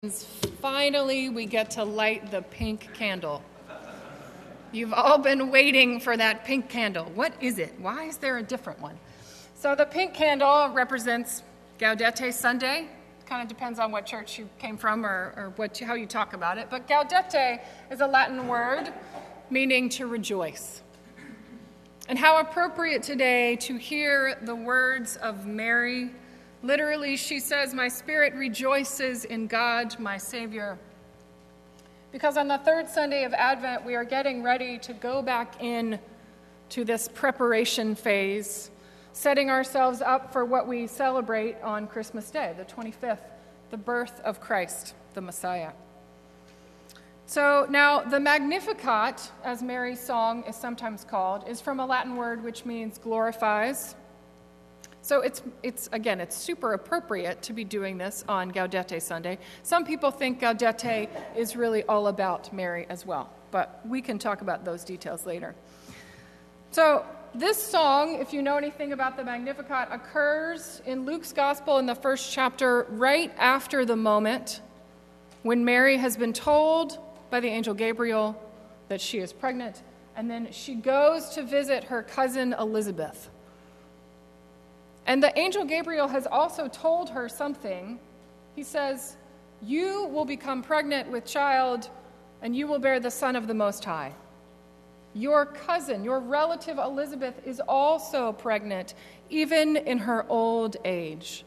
Finally, we get to light the pink candle. You've all been waiting for that pink candle. What is it? Why is there a different one? So the pink candle represents Gaudete Sunday. Kind of depends on what church you came from or how you talk about it. But Gaudete is a Latin word meaning to rejoice. And how appropriate today to hear the words of Mary. Literally, she says, "My spirit rejoices in God, my Savior." Because on the third Sunday of Advent, we are getting ready to go back in to this preparation phase, setting ourselves up for what we celebrate on Christmas Day, the 25th, the birth of Christ, the Messiah. So now, the Magnificat, as Mary's song is sometimes called, is from a Latin word which means glorifies. So it's super appropriate to be doing this on Gaudete Sunday. Some people think Gaudete is really all about Mary as well, but we can talk about those details later. So this song, if you know anything about the Magnificat, occurs in Luke's Gospel in the first chapter right after the moment when Mary has been told by the angel Gabriel that she is pregnant, and then she goes to visit her cousin Elizabeth. And the angel Gabriel has also told her something. He says, "You will become pregnant with child, and you will bear the Son of the Most High. Your cousin, your relative Elizabeth, is also pregnant, even in her old age."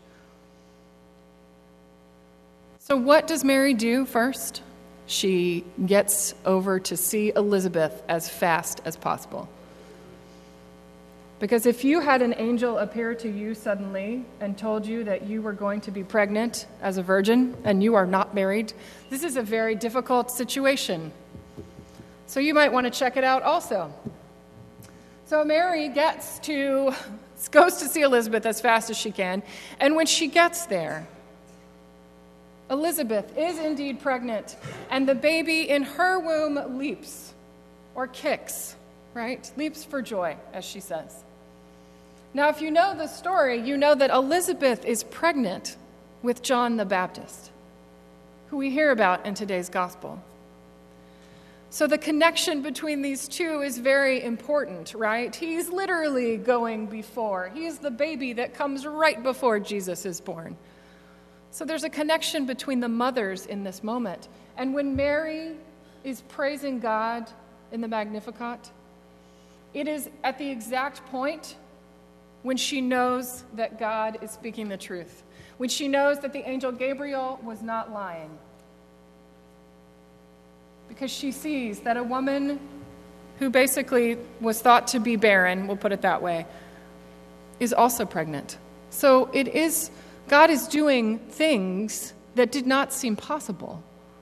So what does Mary do first? She gets over to see Elizabeth as fast as possible. Because if you had an angel appear to you suddenly and told you that you were going to be pregnant as a virgin and you are not married, this is a very difficult situation. So you might want to check it out also. So Mary goes to see Elizabeth as fast as she can, and when she gets there, Elizabeth is indeed pregnant, and the baby in her womb leaps or kicks, right? Leaps for joy, as she says. Now, if you know the story, you know that Elizabeth is pregnant with John the Baptist, who we hear about in today's gospel. So the connection between these two is very important, right? He's literally going before. He is the baby that comes right before Jesus is born. So there's a connection between the mothers in this moment. And when Mary is praising God in the Magnificat, it is at the exact point when she knows that God is speaking the truth, when she knows that the angel Gabriel was not lying. Because she sees that a woman who basically was thought to be barren, we'll put it that way, is also pregnant. So God is doing things that did not seem possible.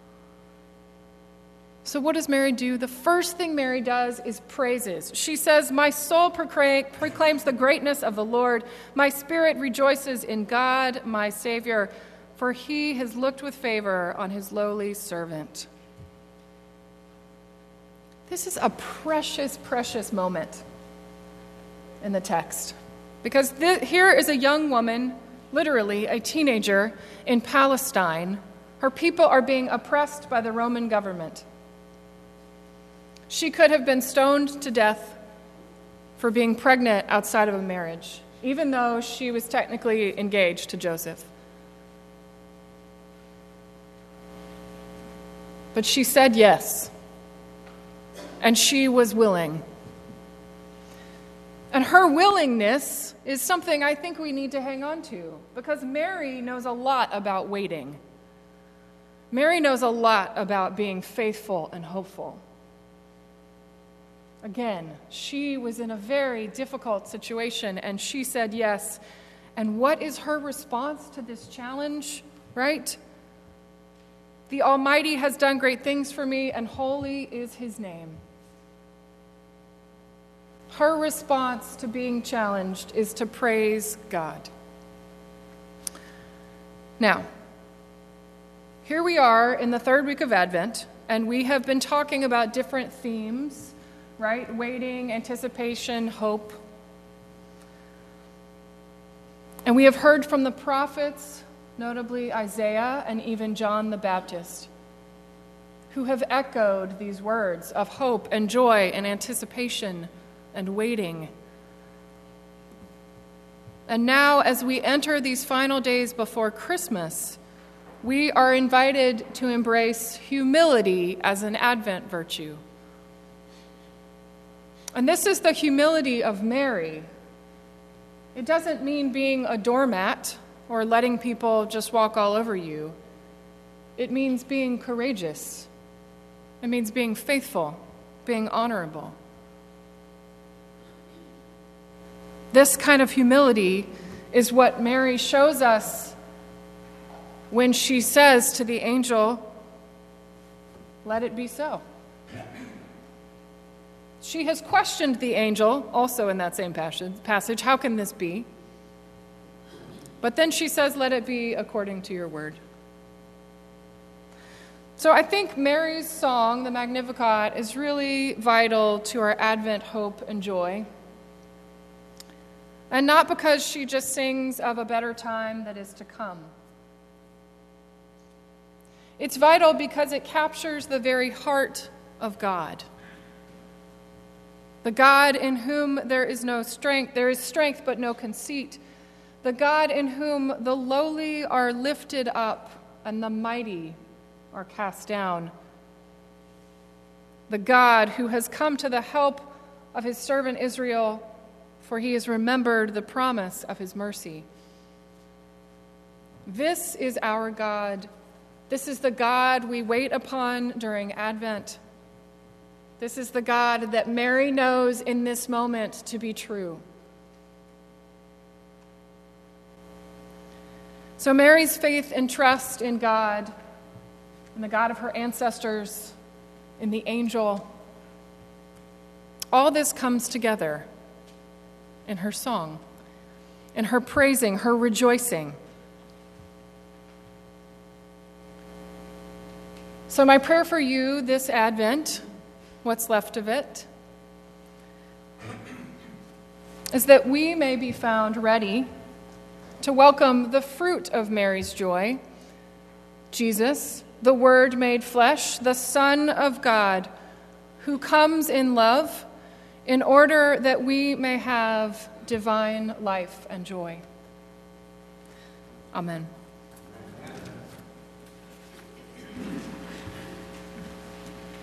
So what does Mary do? The first thing Mary does is praises. She says, "My soul proclaims the greatness of the Lord. My spirit rejoices in God, my Savior, for he has looked with favor on his lowly servant." This is a precious, precious moment in the text. Because here is a young woman, literally a teenager, in Palestine. Her people are being oppressed by the Roman government. She could have been stoned to death for being pregnant outside of a marriage, even though she was technically engaged to Joseph. But she said yes, and she was willing. And her willingness is something I think we need to hang on to, because Mary knows a lot about waiting. Mary knows a lot about being faithful and hopeful. Again, she was in a very difficult situation, and she said yes. And what is her response to this challenge, right? "The Almighty has done great things for me, and holy is his name." Her response to being challenged is to praise God. Now, here we are in the third week of Advent, and we have been talking about different themes, right? Waiting, anticipation, hope. And we have heard from the prophets notably Isaiah and even John the Baptist, who have echoed these words of hope and joy and anticipation and waiting. And now, as we enter these final days before Christmas, we are invited to embrace humility as an Advent virtue. And this is the humility of Mary. It doesn't mean being a doormat or letting people just walk all over you. It means being courageous. It means being faithful, being honorable. This kind of humility is what Mary shows us when she says to the angel, "Let it be so." She has questioned the angel, also in that same passage, "How can this be?" But then she says, "Let it be according to your word." So I think Mary's song, the Magnificat, is really vital to our Advent hope and joy. And not because she just sings of a better time that is to come. It's vital because it captures the very heart of God. The God in whom there is strength but no conceit. The God in whom the lowly are lifted up and the mighty are cast down. The God who has come to the help of his servant Israel, for he has remembered the promise of his mercy. This is our God. This is the God we wait upon during Advent. This is the God that Mary knows in this moment to be true. So Mary's faith and trust in God, in the God of her ancestors, in the angel, all this comes together in her song, in her praising, her rejoicing. So my prayer for you this Advent, what's left of it, is that we may be found ready to welcome the fruit of Mary's joy, Jesus, the Word made flesh, the Son of God, who comes in love in order that we may have divine life and joy. Amen.